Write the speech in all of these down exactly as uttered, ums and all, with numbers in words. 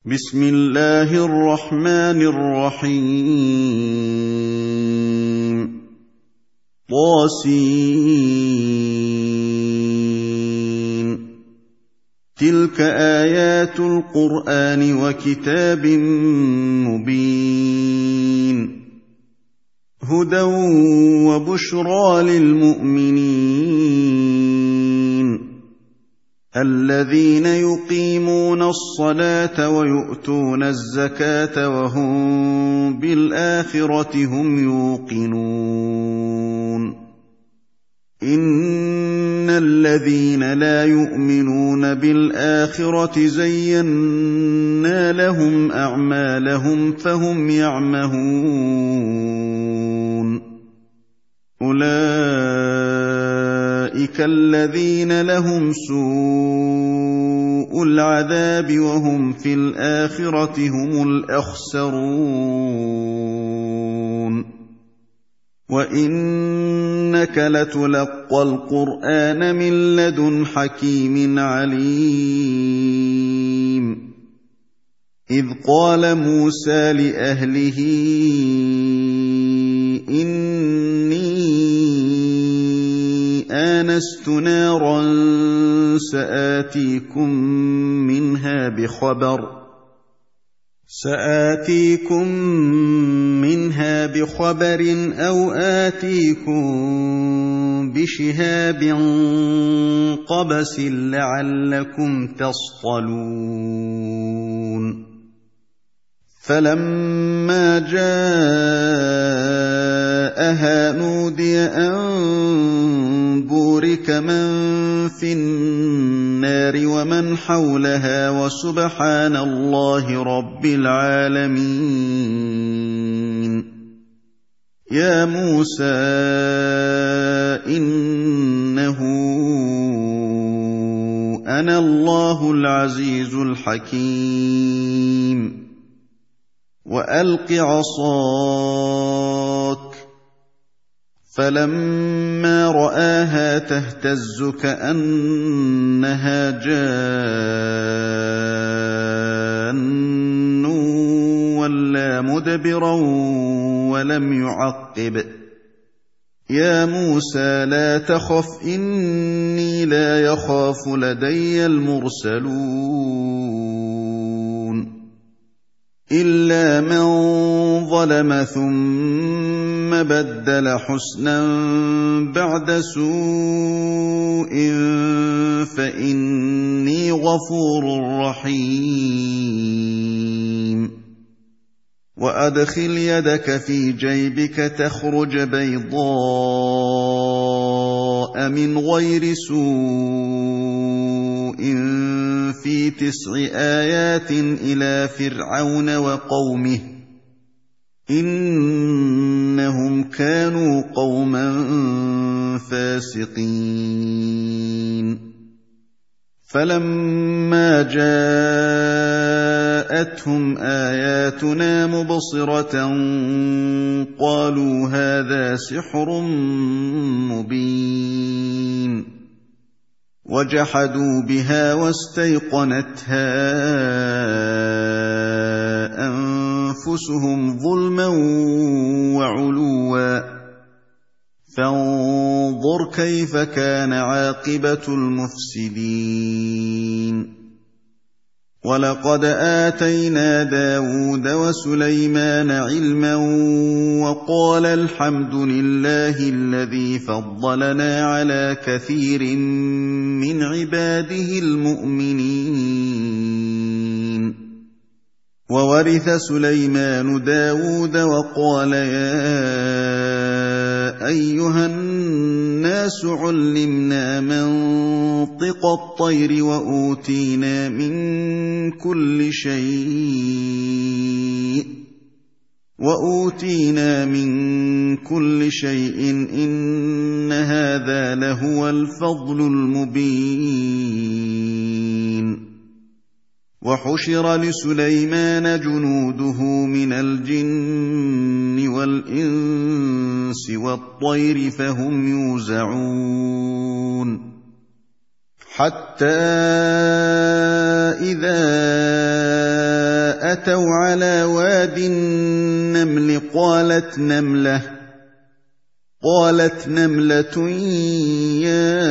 بسم الله الرحمن الرحيم طاسين تلك آيات القرآن وكتاب مبين هدى وبشرى للمؤمنين الذين يقيمون الصلاة ويؤتون الزكاة وهم بالآخرة هم يوقنون إن الذين لا يؤمنون بالآخرة زينا لهم أعمالهم فهم يعمهون أولئك الذين لهم سوء العذاب وهم في الآخرة هم الأخسرون وإنك لتلقى القرآن من لدن حكيم عليم إذ قال موسى لأهله إني آنست نارا سآتيكم منها بخبر سآتيكم منها بخبر أو آتيكم بشهاب قبس لعلكم تصطلون فلما جاءها نودي أن بورك من في النار ومن حولها وسبحان الله رب العالمين يا موسى إنه أنا الله العزيز الحكيم وألق عصاك فلما رآها تهتز كأنها جان ولا مدبرا ولم يعقب يا موسى لا تخف إني لا يخاف لدي المرسلون إلا من ظلم ثم بدل حسنا بعد سوء فإني غفور رحيم وأدخل يدك في جيبك تخرج بيضاء من غير سوء في تسع آيات إلى فرعون وقومه إنهم كانوا قوما فاسقين فلما جاءتهم آياتنا مبصرة قالوا هذا سحر مبين وجحدوا بها واستيقنتها أنفسهم ظلما وعلوا فانظر كيف كان عاقبة المفسدين ولقد آتينا داود وسليمان علما وقال الحمد لله الذي فضلنا على كثير من عباده المؤمنين وورث سليمان داود وقال يا أيها الناس علمنا منطق الطير وأوتينا من كل شيء وأوتينا من كل شيء إن هذا لهو الفضل المبين وحشر لسليمان جنوده من الجن والإنس والطير فهم يوزعون حتى إذا أتوا على واد النمل قالت نملة قالت نملة يا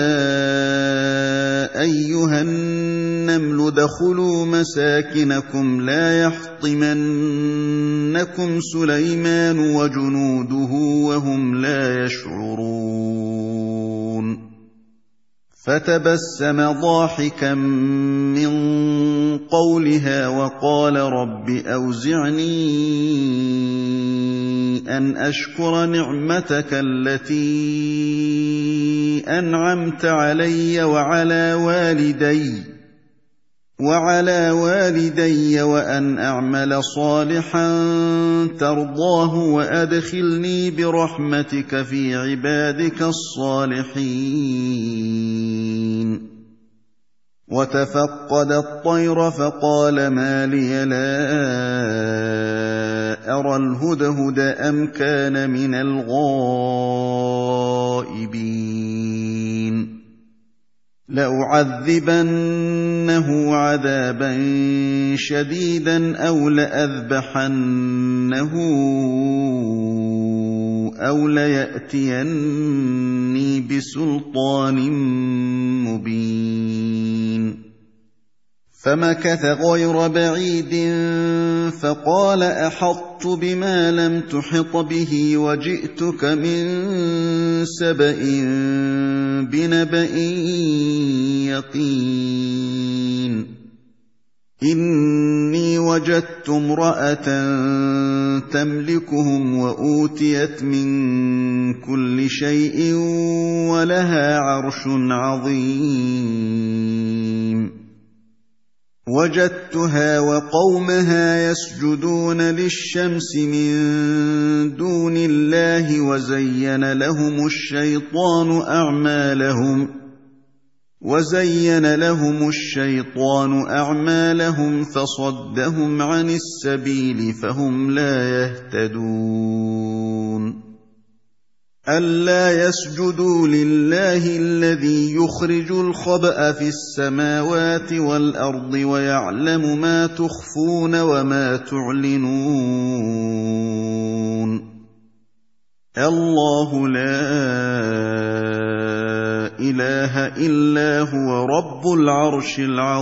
أيها النمل ادخلوا مساكنكم لا يحطمنكم سليمان وجنوده وهم لا يشعرون فتبسم ضاحكا من قولها وقال رب أوزعني أن أشكر نعمتك التي أنعمت علي وعلى والدي وعلى والدي وأن أعمل صالحا ترضاه وأدخلني برحمتك في عبادك الصالحين وتفقد الطير فقال ما لي لا أرى الهدهد أم كان من الغائبين لأعذبنه عذابا شديدا أو لأذبحنه أو ليأتيني بسلطان مبين فمكث غير بعيد فقال أحطت بما لم تحط به وجئتك من سبأ بنبأ يقين إني وجدت امرأة تملكهم وأوتيت من كل شيء ولها عرش عظيم وجدتها وقومها يسجدون للشمس من دون الله وزين لهم الشيطان أعمالهم وزين لهم الشيطان أعمالهم فصدهم عن السبيل فهم لا يهتدون ألا يسجدوا لله الذي يخرج الخبأ في السماوات والأرض ويعلم ما تخفون وما تعلنون الله لا إله إلا هو رب العرش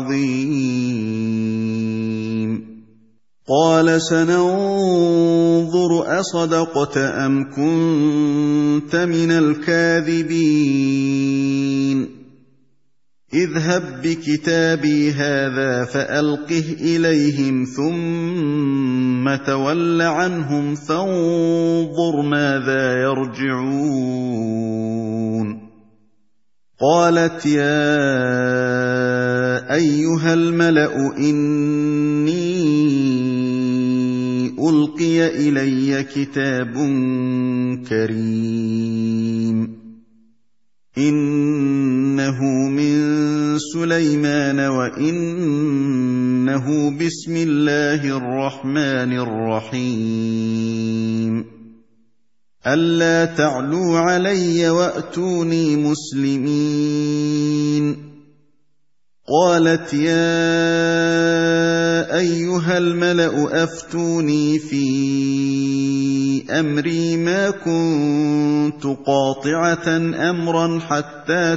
العظيم قال سننظر أصدقت أم كنت من الكاذبين اذهب بكتابي هذا فألقه إليهم ثم تول عنهم فانظر ماذا يرجعون قالت يا أيها الملأ إني ألقي إلي كتاب كريم إنه من سليمان وإنه بسم الله الرحمن الرحيم ألا تعلوا علي وأتوني مسلمين قالت يا أيها الملأ أفتوني في أمري ما كنت قاطعة أمرا حتى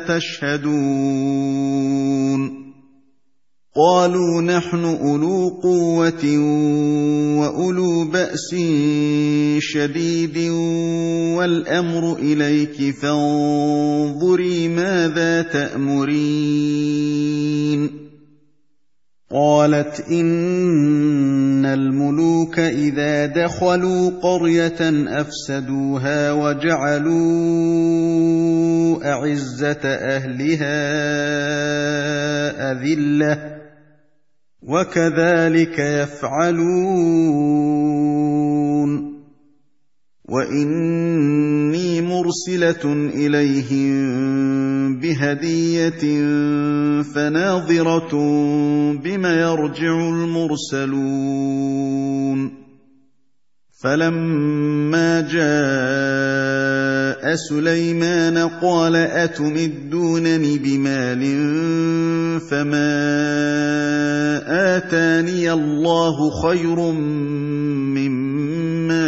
تشهدون قالوا نحن أولو قوة وأولو بأس شديد والأمر إليك فانظري ماذا تأمرين قالت إن الملوك إذا دخلوا قرية أفسدوها وجعلوا أعزة أهلها أذلة وكذلك يفعلون وإني مرسلة إليهم بهدية فناظرة بما يرجع المرسلون فلما جاء سليمان قال أتمدونني بمال فما آتاني الله خير مما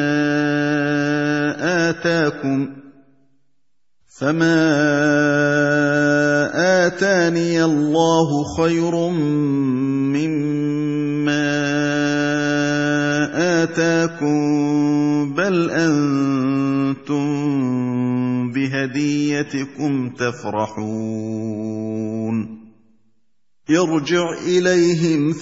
آتاكم فما آتاني الله خير مما آتاكم بل أنتم بهديتكم تفرحون ارجع إليهم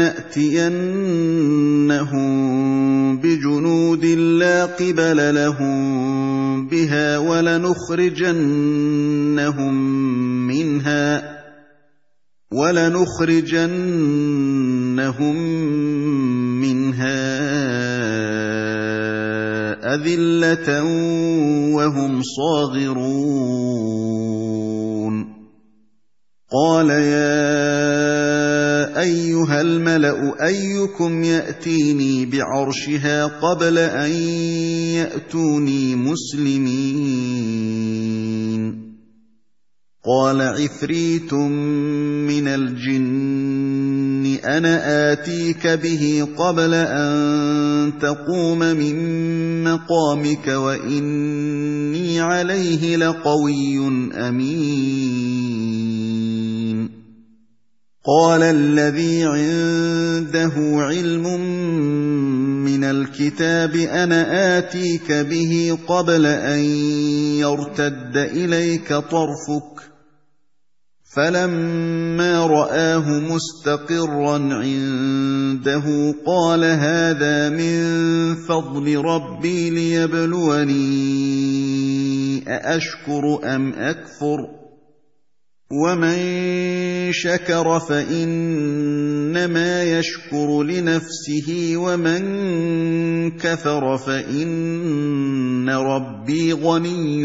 فلنأتينهم بجنود لا قبل لهم بها ولنخرجنهم منها ولنخرجنهم منها أذلة وهم صاغرون قال يا أيها الملأ أيكم يأتيني بعرشها قبل أن يأتوني مسلمين قال عفريت من الجن أنا آتيك به قبل أن تقوم من مقامك وإني عليه لقوي أمين قال الذي عنده علم من الكتاب أنا آتيك به قبل أن يرتد إليك طرفك فلما رآه مستقرا عنده قال هذا من فضل ربي ليبلوني أأشكر أم أكفر ومن شكر فإنما يشكر لنفسه ومن كفر فإن ربي غني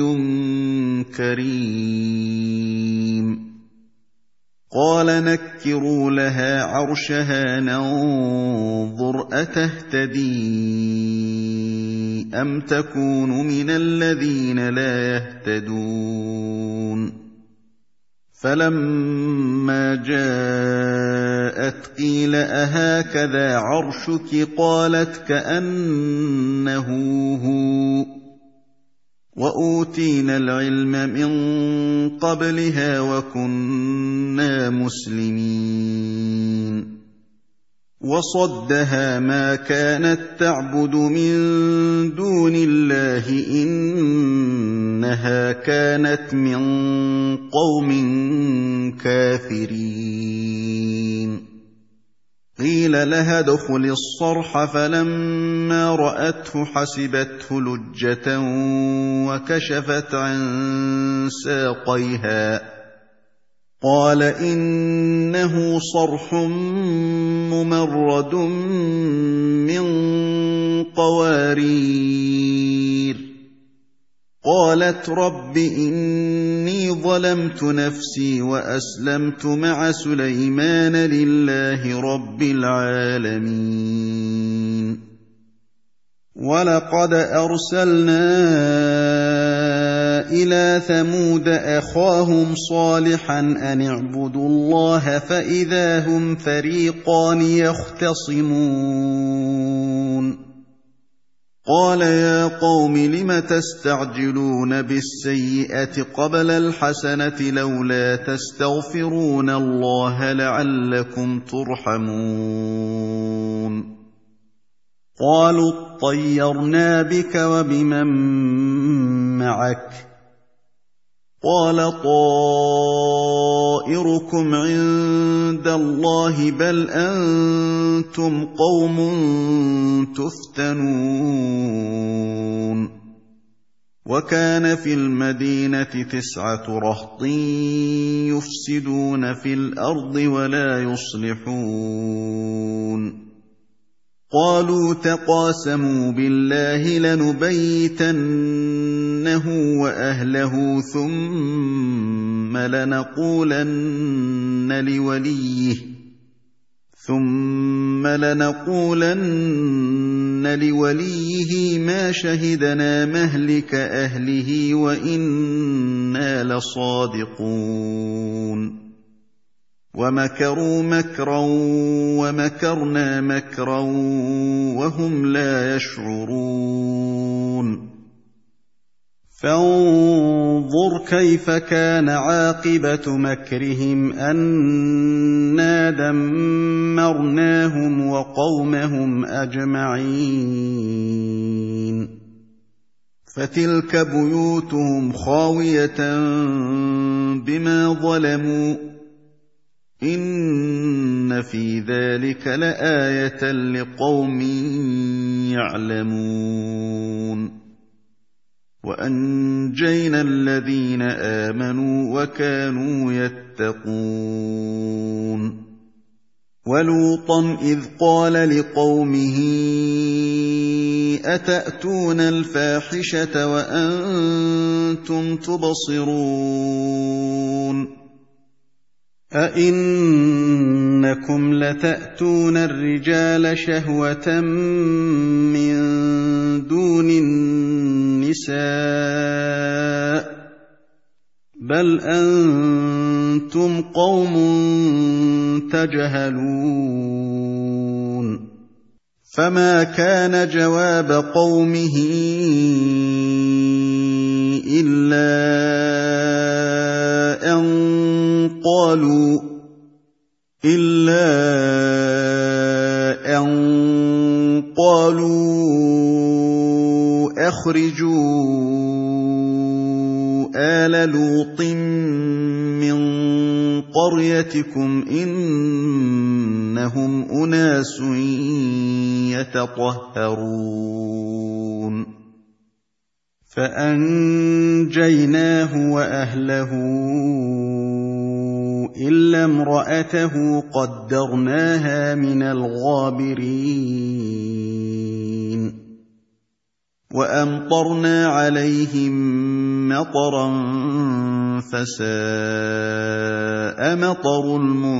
كريم قال نكروا لها عرشها ننظر أتهتدي أم تكون من الذين لا يهتدون فلما جاءت قيل أهكذا عرشك قالت كأنه هو وأوتينا العلم من قبلها وكنا مسلمين وصدها ما كانت تعبد من دون الله إنها كانت من قوم كافرين قيل لها ادخل الصرح فلما رأته حسبته لجة وكشفت عن ساقيها قال إنه صرح ممرد من قوارير قالت رب إني ظلمت نفسي وأسلمت مع سليمان لله رب العالمين ولقد أرسلنا إلى ثمود أخاهم صالحا أن اعبدوا الله فإذا هم فريقان يختصمون قال يا قوم لم تستعجلون بالسيئة قبل الحسنة لولا تستغفرون الله لعلكم ترحمون قالوا اطيرنا بك وبمن معك قال طائركم عند الله بل أنتم قوم تفتنون وكان في المدينة تسعة رهط يفسدون في الأرض ولا يصلحون قالوا تقاسموا بالله لنبيتنه وأهله ثم لنقولن لوليه ثم لنقولن لوليه ما شهدنا مهلك أهله وإنا لصادقون وَمَكَرُوا مَكْرًا وَمَكَرْنَا مَكْرًا وَهُمْ لَا يَشْعُرُونَ فَانظُرْ كَيْفَ كَانَ عَاقِبَةُ مَكْرِهِمْ أَنَّا دَمَّرْنَاهُمْ وَقَوْمَهُمْ أَجْمَعِينَ فَتِلْكَ بُيُوتُهُمْ خَاوِيَةً بِمَا ظَلَمُوا إِنَّ فِي ذَلِكَ لَآيَةً لِقَوْمٍ يَعْلَمُونَ وَأَنجَيْنَا الَّذِينَ آمَنُوا وَكَانُوا يَتَّقُونَ وَلُوطًا إِذْ قَالَ لِقَوْمِهِ أَتَأْتُونَ الْفَاحِشَةَ وَأَنتُمْ تُبْصِرُونَ أَئِنَّكُمْ لَتَأْتُونَ الرِّجَالَ شَهْوَةً مِّن دُونِ النِّسَاءِ بَلْ أَنتُمْ قَوْمٌ تَجْهَلُونَ فَمَا كَانَ جَوَابَ قَوْمِهِ إِلَّا أَن قَالُوا إِلَّا أَن قَالُوا أَخْرِجُوا آلَ لُوطٍ مِّن قَرْيَتِكُمْ إِنَّهُمْ أُنَاسٌ يَتَطَهَّرُونَ فَأَنجَيْنَاهُ وَأَهْلَهُ إِلَّا امْرَأَتَهُ قَدَّرْنَاهَا مِنَ الْغَابِرِينَ وَأَمْطَرْنَا عَلَيْهِم مَّطَرًا فَسَاءَ مَطَرُ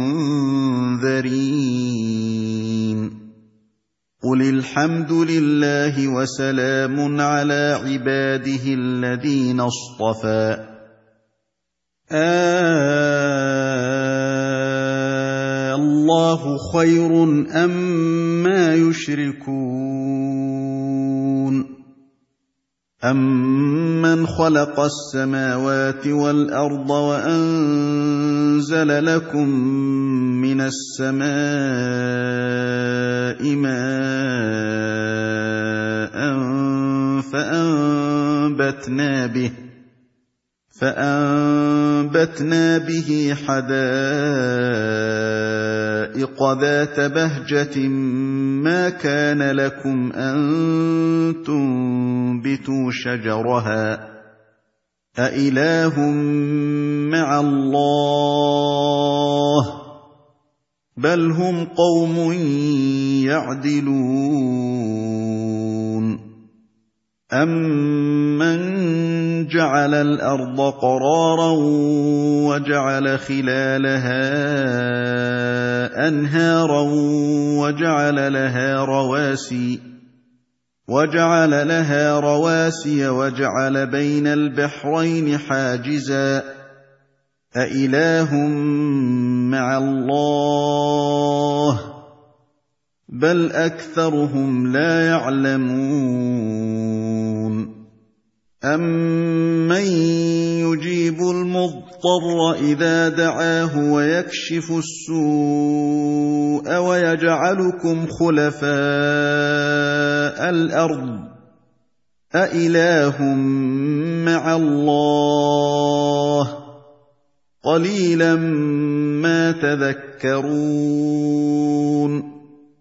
الْمُنذَرِينَ قُلِ الْحَمْدُ لِلَّهِ وَسَلَامٌ عَلَىٰ عِبَادِهِ الَّذِينَ اصْطَفَىٰ آللَّهُ خَيْرٌ أَمَّا يُشْرِكُونَ أَمَّنْ خَلَقَ السَّمَاوَاتِ وَالْأَرْضَ وَأَنزَلَ لَكُم مِّنَ السَّمَاءِ مَاءً فَأَنبَتْنَا بِهِ فَأَنبَتْنَا بِهِ حَدَائِقَ ذَاتَ بَهْجَةٍ مَّا كَانَ لَكُمْ أَن تُنبِتُوا شَجَرَهَا أَإِلَٰهٌ مَّعَ اللَّهِ ۚ بَلْ هُمْ قَوْمٌ يَعْدِلُونَ أَمَّن جَعَلَ الْأَرْضَ قَرَارًا وَجَعَلَ خِلَالَهَا أَنْهَارًا وَجَعَلَ لَهَا رَوَاسِيَ وَجَعَلَ لَهَا رَوَاسِيَ وَجَعَلَ بَيْنَ الْبَحْرَيْنِ حَاجِزًا أَإِلَٰهٌ مَّعَ اللَّهِ ۚ بَلْ أَكْثَرُهُمْ لَا يَعْلَمُونَ أَمَّن يُجِيبُ الْمُضْطَرَّ إِذَا دَعَاهُ وَيَكْشِفُ السُّوءَ وَيَجْعَلُكُمْ خُلَفَاءَ الْأَرْضِ أَإِلَٰهٌ مَّعَ اللَّهِ ۚ قَلِيلًا مَّا تَذَكَّرُونَ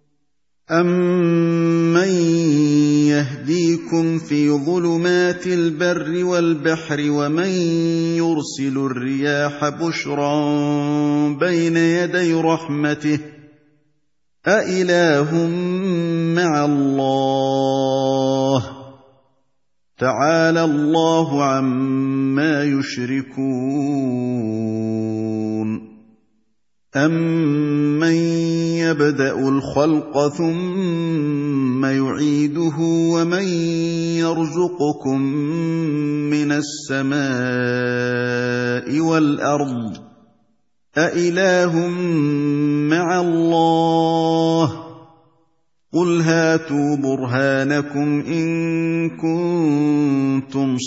أَمَّن يَهْدِيكُمْ فِي ظُلُمَاتِ الْبَرِّ وَالْبَحْرِ وَمَن يُرْسِلُ الرِّيَاحَ بُشْرًا بَيْنَ يَدَيْ رَحْمَتِهِ أَإِلَٰهٌ مَّعَ اللَّهِ ۚ تَعَالَى اللَّهُ عَمَّا يُشْرِكُونَ أَمَّن يَبْدَأُ الْخَلْقَ ثُمَّ يُعِيدُهُ وَمَن يَرْزُقُكُم مِّنَ السَّمَاءِ وَالْأَرْضِ أإله مع الله قل هاتوا برهانكم إن كنتم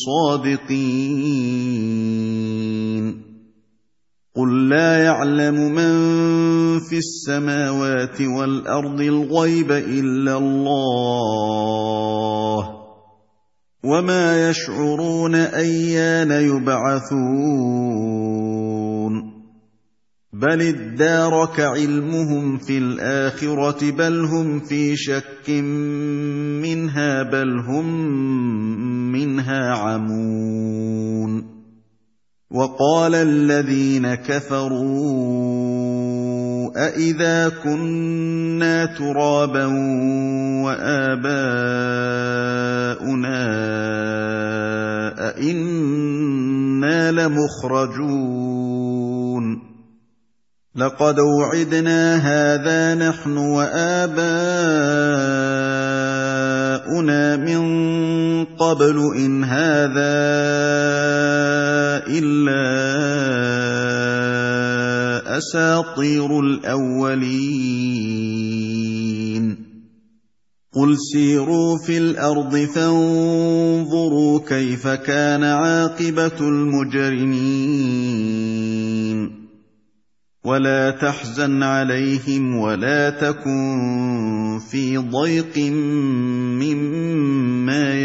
صادقين قل لا يعلم من في السماوات والأرض الغيب إلا الله وما يشعرون أيان يبعثون بل ادارك علمهم في الآخرة بل هم في شك منها بل هم منها عمون وقال الذين كفروا أإذا كنا ترابا وآباؤنا أإنا لمخرجون لقد وعدنا هذا نحن وآباؤنا من قبل إن هذا إلا أساطير الأولين قل سيروا في الأرض فانظروا كيف كان عاقبة المجرمين ولا تحزن عليهم ولا تكن في ضيق مما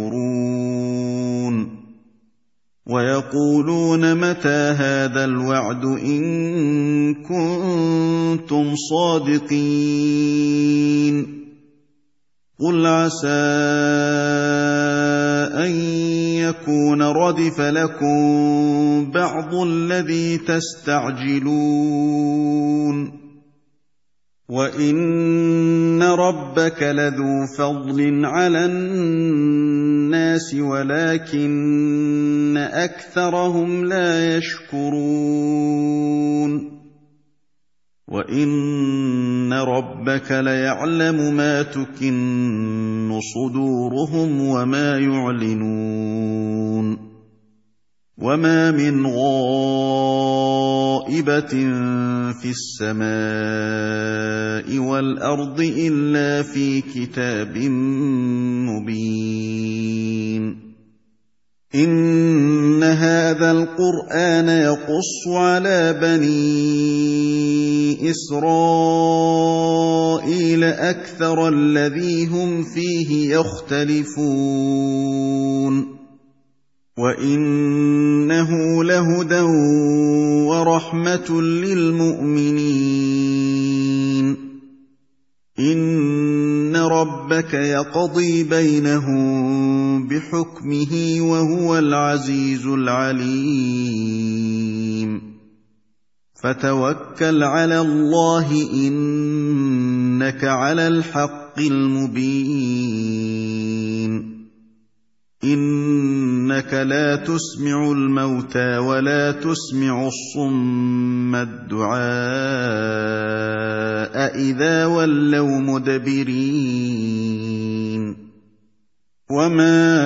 يمكرون ويقولون متى هذا الوعد إن كنتم صادقين قل عسى أن يكون ردف لكم بعض الذي تستعجلون وإن ربك لذو فضل على الناس ولكن أكثرهم لا يشكرون وإن ربك ليعلم ما تكن صدورهم وما يعلنون وما من غائبة في السماء والأرض إلا في كتاب مبين إن هذا القرآن يقص على بني إسرائيل أكثر الذي هم فيه يختلفون وإنه لهدى ورحمة للمؤمنين إن ربك يقضي بينهم بحكمه وهو العزيز العليم فتوكل على الله إنك على الحق المبين إنك لا تسمع الموتى ولا تسمع الصم الدعاء إذا ولوا مدبرين وما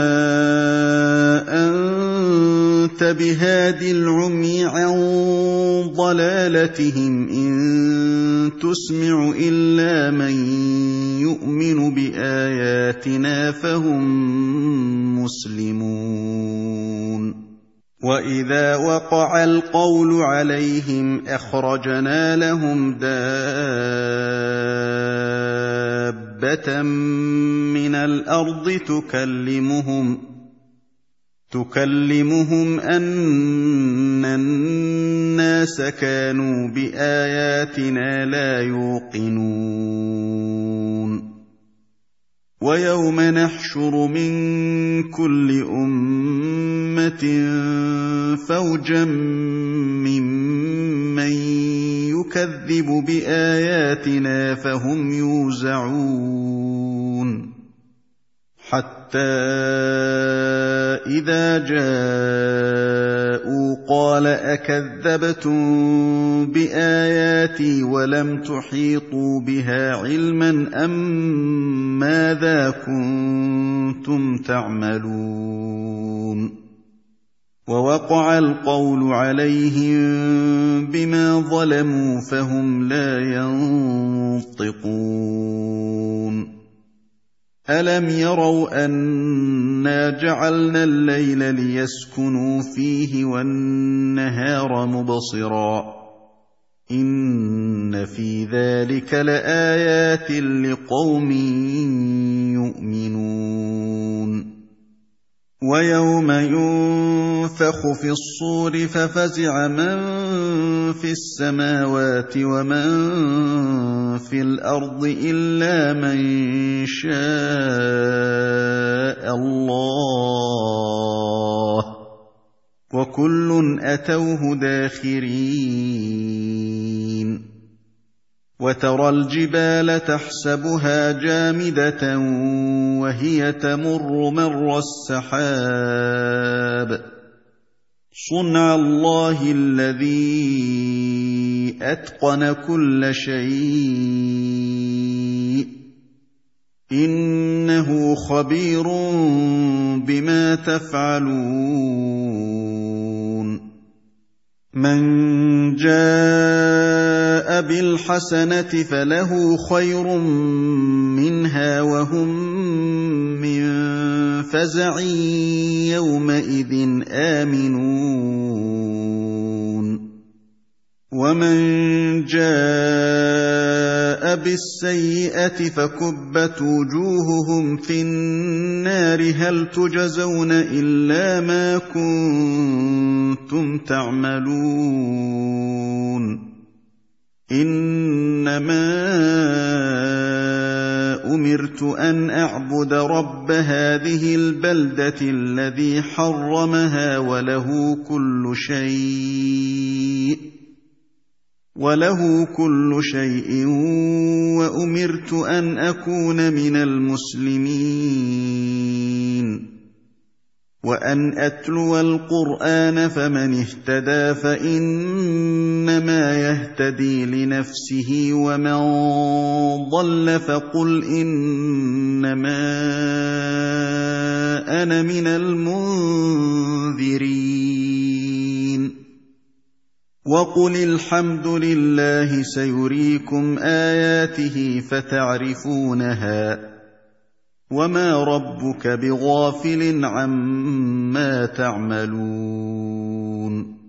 أنت بهاد العمي عن ضلالتهم إن تسمع إلا من يؤمن بآياتنا فهم مسلمون وإذا وقع القول عليهم أخرجنا لهم دابة من الأرض تكلمهم تكلمهم أن الناس كانوا بآياتنا لا يوقنون ويوم نحشر من كل أمة فوجا ممن يكذب بآياتنا فهم يوزعون حتى إذا جاءوا قال أكذبتم بآياتي ولم تحيطوا بها علما أم ماذا كنتم تعملون ووقع القول عليهم بما ظلموا فهم لا ينطقون ألم يروا أنا جعلنا الليل ليسكنوا فيه والنهار مبصرا إن في ذلك لآيات لقوم يؤمنون ويوم ينفخ في الصور ففزع من في السماوات ومن في الأرض إلا من شاء الله وكل أتوه داخرين وترى الجبال تحسبها جامدة وهي تمر مر السحاب صنع الله الذي أتقن كل شيء إنه خبير بما تفعلون من جاء بالحسنة فله خير منها وهم من فزع يومئذ آمنون ومن جاء بالسيئة فكبت وجوههم في النار هل تجزون إلا ما كنتم تعملون إنما أمرت أن أعبد رب هذه البلدة الذي حرمها وله كل شيء وله كل شيء وأمرت أن أكون من المسلمين وأن أتلو القرآن فمن اهتدى فإنما يهتدي لنفسه ومن ضل فقل إنما أنا من المنذرين وقل الحمد لله سيريكم آياته فتعرفونها وما ربك بغافل عما تعملون